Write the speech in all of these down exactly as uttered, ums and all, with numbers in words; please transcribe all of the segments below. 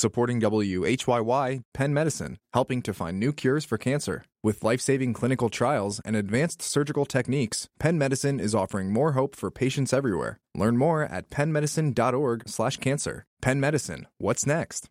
Supporting W H Y Y, Penn Medicine, helping to find new cures for cancer. With life-saving clinical trials and advanced surgical techniques, Penn Medicine is offering more hope for patients everywhere. Learn more at penn medicine dot org slash cancer. Penn Medicine, what's next?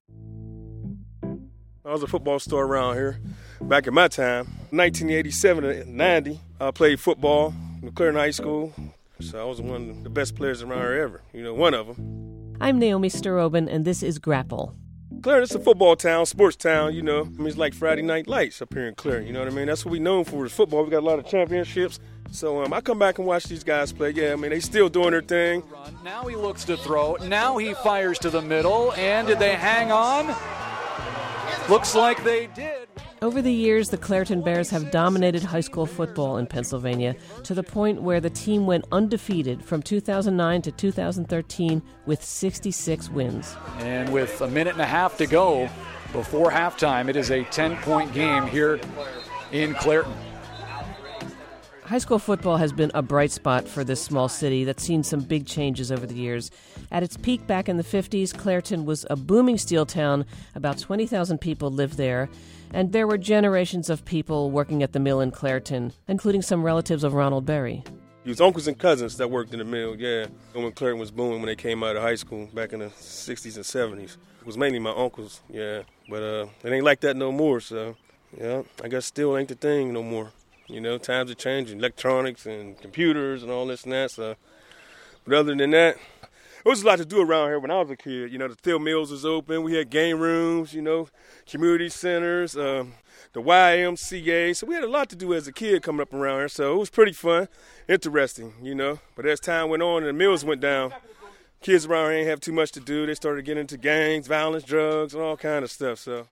I was a football star around here back in my time. nineteen eighty-seven to ninety, I played football in McLaren High School. So I was one of the best players around here ever, you know, one of them. I'm Naomi Starobin, and this is Grapple. Clare, it's a football town, sports town, you know. I mean, it's like Friday Night Lights up here in Clare, you know what I mean? That's what we known for is football. We got a lot of championships. So um, I come back and watch these guys play. Yeah, I mean, they still doing their thing. Now he looks to throw. Now he fires to the middle. And did they hang on? Looks like they did. Over the years, the Clairton Bears have dominated high school football in Pennsylvania to the point where the team went undefeated from two thousand nine to two thousand thirteen with sixty-six wins. And with a minute and a half to go before halftime, it is a ten-point game here in Clairton. High school football has been a bright spot for this small city that's seen some big changes over the years. At its peak back in the fifties, Clairton was a booming steel town. About twenty thousand people lived there. And there were generations of people working at the mill in Clairton, including some relatives of Ronald Berry. It was uncles and cousins that worked in the mill, yeah. And when Clairton was booming when they came out of high school back in the sixties and seventies. It was mainly my uncles, yeah. But uh, it ain't like that no more, so, yeah, I guess still ain't the thing no more. You know, times are changing, electronics and computers and all this and that, so. But other than that, there was a lot to do around here when I was a kid. You know, the steel mills was open. We had game rooms, you know, community centers, um, the Y M C A. So we had a lot to do as a kid coming up around here. So it was pretty fun, interesting, you know. But as time went on and the mills went down, kids around here ain't have too much to do. They started getting into gangs, violence, drugs, and all kind of stuff, so.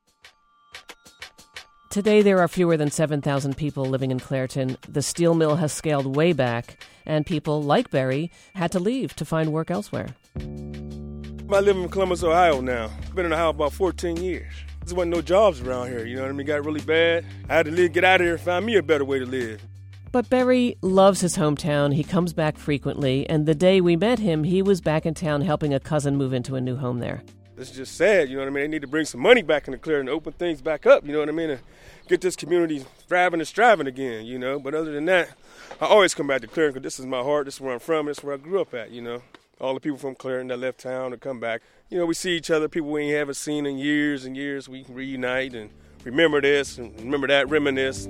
Today, there are fewer than seven thousand people living in Clairton. The steel mill has scaled way back, and people like Berry had to leave to find work elsewhere. I live in Columbus, Ohio now. I've been in Ohio about fourteen years. There wasn't no jobs around here, you know what I mean? It got really bad. I had to leave, get out of here and find me a better way to live. But Berry loves his hometown. He comes back frequently, and the day we met him, he was back in town helping a cousin move into a new home there. It's just sad, you know what I mean? They need to bring some money back in the Clairton and open things back up, you know what I mean? And get this community thriving and striving again, you know? But other than that, I always come back to Clairton because this is my heart, this is where I'm from, this is where I grew up at, you know? All the people from Clairton that left town to come back. You know, we see each other, people we ain't haven't seen in years and years. We can reunite and remember this and remember that, reminisce.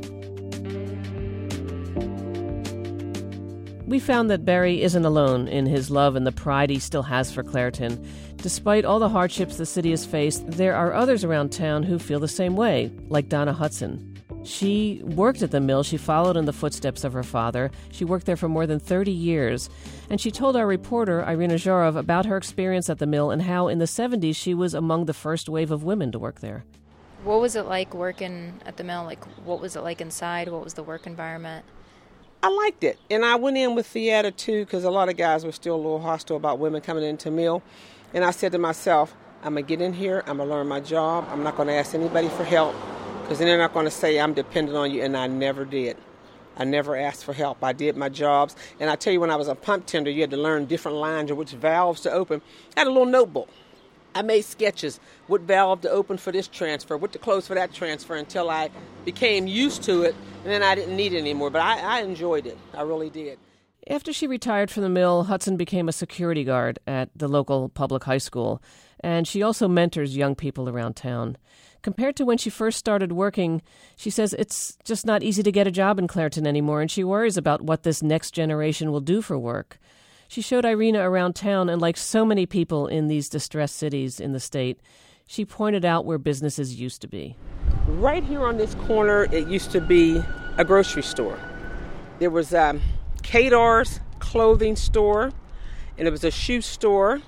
We found that Berry isn't alone in his love and the pride he still has for Clairton. Despite all the hardships the city has faced, there are others around town who feel the same way, like Donna Hudson. She worked at the mill. She followed in the footsteps of her father. She worked there for more than thirty years. And she told our reporter, Irina Zhorov, about her experience at the mill and how in the seventies she was among the first wave of women to work there. What was it like working at the mill? Like, what was it like inside? What was the work environment? I liked it, and I went in with the attitude because a lot of guys were still a little hostile about women coming into mill, and I said to myself, I'm going to get in here, I'm going to learn my job, I'm not going to ask anybody for help, because then they're not going to say I'm dependent on you, and I never did. I never asked for help. I did my jobs, and I tell you, when I was a pump tender, you had to learn different lines or which valves to open. I had a little notebook. I made sketches, what valve to open for this transfer, what to close for that transfer, until I became used to it, and then I didn't need it anymore. But I, I enjoyed it. I really did. After she retired from the mill, Hudson became a security guard at the local public high school, and she also mentors young people around town. Compared to when she first started working, she says it's just not easy to get a job in Clairton anymore, and she worries about what this next generation will do for work. She showed Irina around town, and like so many people in these distressed cities in the state, she pointed out where businesses used to be. Right here on this corner, it used to be a grocery store. There was um, Kadar's clothing store, and it was a shoe store.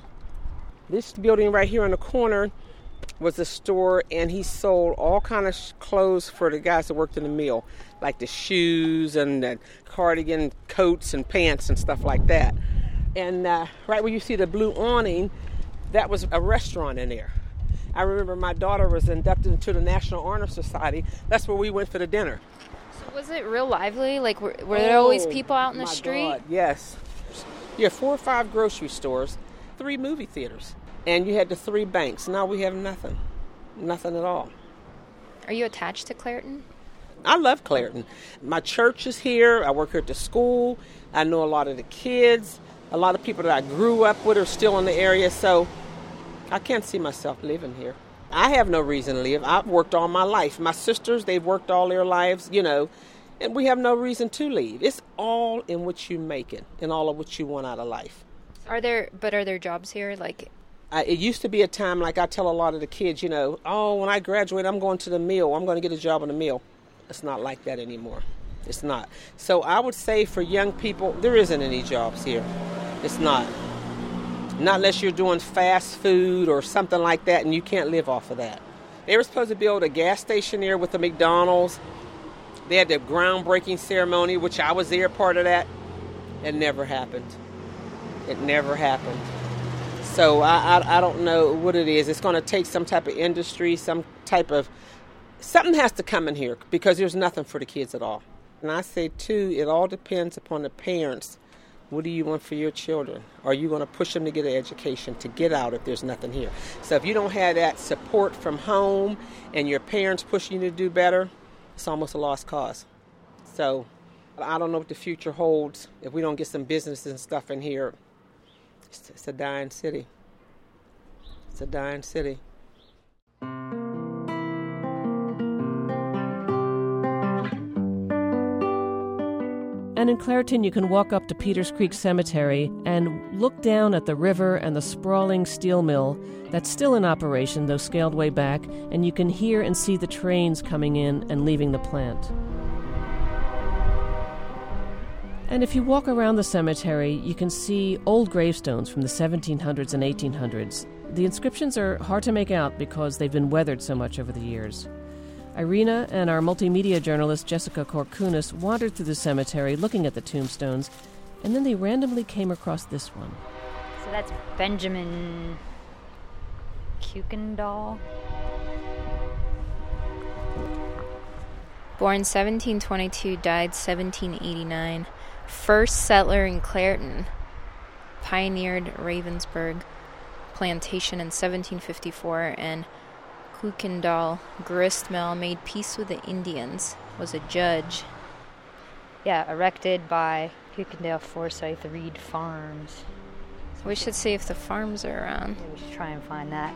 This building right here on the corner was a store, and he sold all kind of sh- clothes for the guys that worked in the mill, like the shoes and the cardigan coats and pants and stuff like that. And uh, right where you see the blue awning, that was a restaurant in there. I remember my daughter was inducted into the National Honor Society. That's where we went for the dinner. So was it real lively? Like, were, were there always people out in the my street? God, yes. You have four or five grocery stores, three movie theaters, and you had the three banks. Now we have nothing. Nothing at all. Are you attached to Clairton? I love Clairton. My church is here. I work here at the school. I know a lot of the kids. A lot of people that I grew up with are still in the area, so I can't see myself living here. I have no reason to live. I've worked all my life. My sisters, they've worked all their lives, you know, and we have no reason to leave. It's all in what you make it and all of what you want out of life. Are there, but are there jobs here? Like, I, it used to be a time, like I tell a lot of the kids, you know, oh, when I graduate, I'm going to the mill. I'm going to get a job in the mill. It's not like that anymore. It's not. So I would say for young people, there isn't any jobs here. It's not. Not unless you're doing fast food or something like that, and you can't live off of that. They were supposed to build a gas station here with the McDonald's. They had the groundbreaking ceremony, which I was there, part of that. It never happened. It never happened. So I, I, I don't know what it is. It's going to take some type of industry, some type of... Something has to come in here because there's nothing for the kids at all. And I say, too, it all depends upon the parents. What do you want for your children? Are you going to push them to get an education, to get out if there's nothing here? So if you don't have that support from home and your parents pushing you to do better, it's almost a lost cause. So I don't know what the future holds if we don't get some businesses and stuff in here. It's, it's a dying city. It's a dying city. And in Clairton, you can walk up to Peters Creek Cemetery and look down at the river and the sprawling steel mill that's still in operation, though scaled way back, and you can hear and see the trains coming in and leaving the plant. And if you walk around the cemetery, you can see old gravestones from the seventeen hundreds and eighteen hundreds. The inscriptions are hard to make out because they've been weathered so much over the years. Irina and our multimedia journalist Jessica Korkunis wandered through the cemetery looking at the tombstones, and then they randomly came across this one. So that's Benjamin Kuykendall. Born seventeen twenty-two, died seventeen eighty-nine. First settler in Clairton. Pioneered Ravensburg plantation in seventeen fifty-four, and Kuykendall grist mill, made peace with the Indians, was a judge. Yeah, erected by Kuykendall Forsyth Reed Farms. We should see if the farms are around. Yeah, we should try and find that.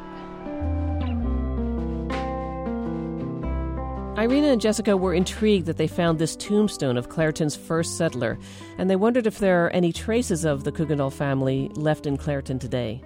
Irina and Jessica were intrigued that they found this tombstone of Clairton's first settler, and they wondered if there are any traces of the Kuykendall family left in Clairton today.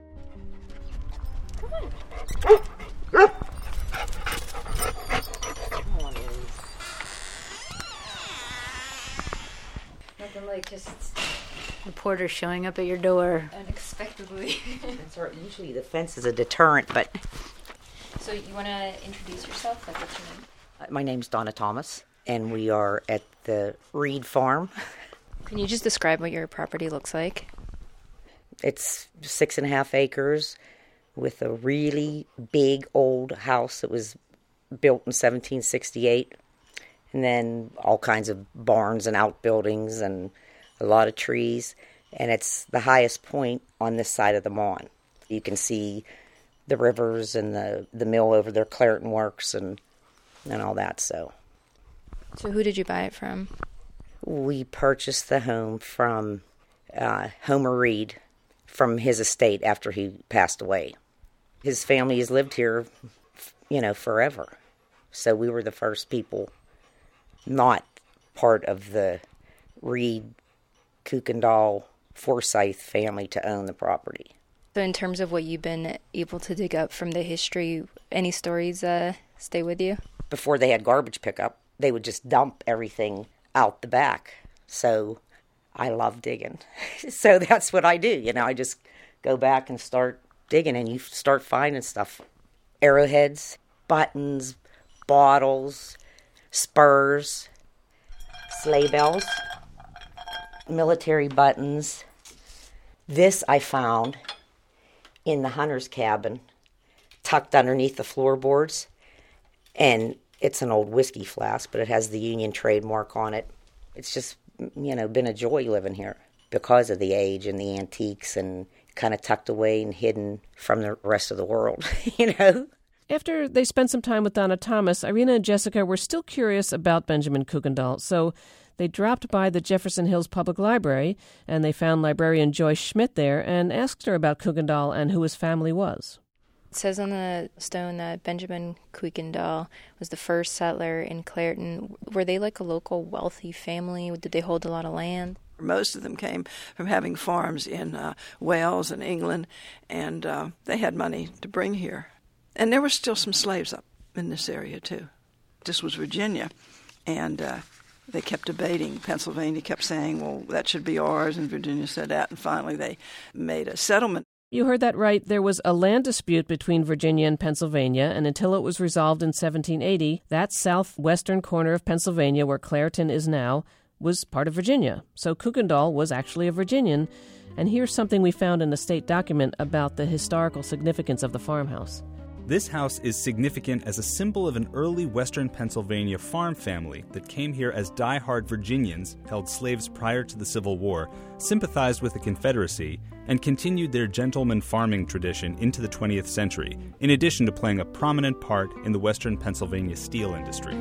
Nothing like just reporters showing up at your door Unexpectedly. That's right. Usually the fence is a deterrent, but... So you want to introduce yourself? Like, what's your name? My name's Donna Thomas, and we are at the Reed Farm. Can you just describe what your property looks like? It's six and a half acres with a really big old house that was built in seventeen sixty-eight, and then all kinds of barns and outbuildings and a lot of trees, and it's the highest point on this side of the Mon. You can see the rivers and the, the mill over there, Clairton Works, and and all that. So, So who did you buy it from? we purchased the home from uh, Homer Reed from his estate after he passed away. His family has lived here, you know, forever. So we were the first people not part of the Reed, Kuykendall, Forsyth family to own the property. So in terms of what you've been able to dig up from the history, any stories uh, stay with you? Before they had garbage pickup, they would just dump everything out the back. So I love digging. So that's what I do. You know, I just go back and start digging, and you start finding stuff. Arrowheads, buttons, bottles, spurs, sleigh bells, military buttons. This I found in the hunter's cabin, tucked underneath the floorboards. And it's an old whiskey flask, but it has the Union trademark on it. It's just, you know, been a joy living here because of the age and the antiques, and kind of tucked away and hidden from the rest of the world, you know. After they spent some time with Donna Thomas, Irina and Jessica were still curious about Benjamin Kuykendall, so they dropped by the Jefferson Hills Public Library, and they found librarian Joyce Schmidt there and asked her about Kuykendall and who his family was. It says on the stone that Benjamin Kuykendall was the first settler in Clairton. Were they like a local wealthy family? Did they hold a lot of land? Most of them came from having farms in uh, Wales and England, and uh, they had money to bring here. And there were still some slaves up in this area, too. This was Virginia, and uh, they kept debating. Pennsylvania kept saying, well, that should be ours, and Virginia said that, and finally they made a settlement. You heard that right. There was a land dispute between Virginia and Pennsylvania, and until it was resolved in seventeen eighty, that southwestern corner of Pennsylvania, where Clairton is now, was part of Virginia. So Kuykendall was actually a Virginian, and here's something we found in a state document about the historical significance of the farmhouse. This house is significant as a symbol of an early western Pennsylvania farm family that came here as die-hard Virginians, held slaves prior to the Civil War, sympathized with the Confederacy, and continued their gentleman farming tradition into the twentieth century, in addition to playing a prominent part in the western Pennsylvania steel industry.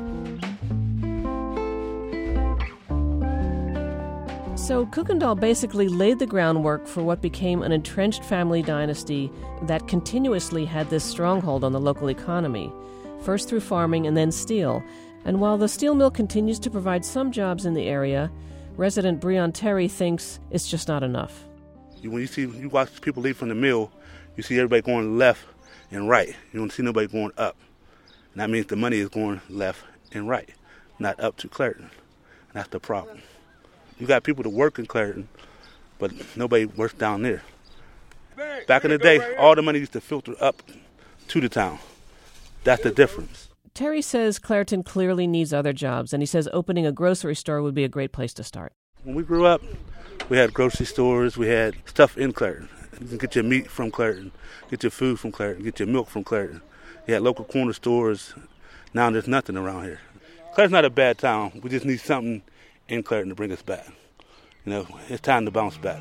So Kuykendall basically laid the groundwork for what became an entrenched family dynasty that continuously had this stronghold on the local economy, first through farming and then steel. And while the steel mill continues to provide some jobs in the area, resident Breon Terry thinks it's just not enough. When you see, you watch people leave from the mill, you see everybody going left and right. You don't see nobody going up. And that means the money is going left and right, not up to Clairton. And that's the problem. You got people to work in Clairton, but nobody works down there. Back in the day, all the money used to filter up to the town. That's the difference. Terry says Clairton clearly needs other jobs, and he says opening a grocery store would be a great place to start. When we grew up, we had grocery stores, we had stuff in Clairton. You can get your meat from Clairton, get your food from Clairton, get your milk from Clairton. You had local corner stores. Now there's nothing around here. Clairton's not a bad town. We just need something in Clairton to bring us back. You know, it's time to bounce back.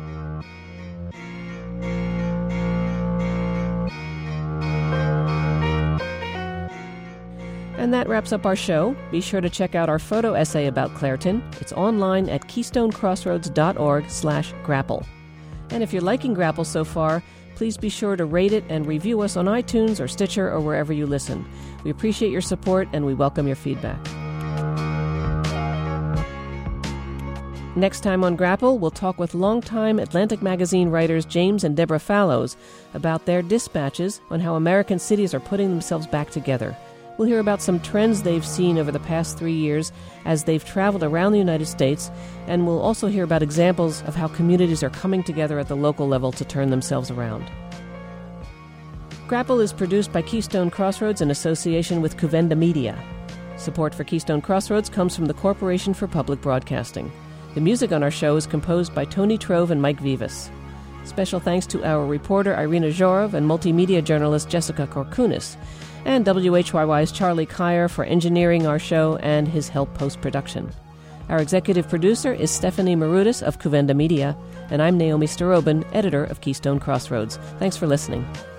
And that wraps up our show. Be sure to check out our photo essay about Clairton. It's online at keystonecrossroads.org slash grapple. And if you're liking Grapple so far, please be sure to rate it and review us on iTunes or Stitcher or wherever you listen. We appreciate your support and we welcome your feedback. Next time on Grapple, we'll talk with longtime Atlantic Magazine writers James and Deborah Fallows about their dispatches on how American cities are putting themselves back together. We'll hear about some trends they've seen over the past three years as they've traveled around the United States, and we'll also hear about examples of how communities are coming together at the local level to turn themselves around. Grapple is produced by Keystone Crossroads in association with Cuvenda Media. Support for Keystone Crossroads comes from the Corporation for Public Broadcasting. The music on our show is composed by Tony Trove and Mike Vivas. Special thanks to our reporter Irina Zhorov and multimedia journalist Jessica Korkunis, and W H Y Y's Charlie Kyer for engineering our show and his help post-production. Our executive producer is Stephanie Marutis of Cuvenda Media, and I'm Naomi Starobin, editor of Keystone Crossroads. Thanks for listening.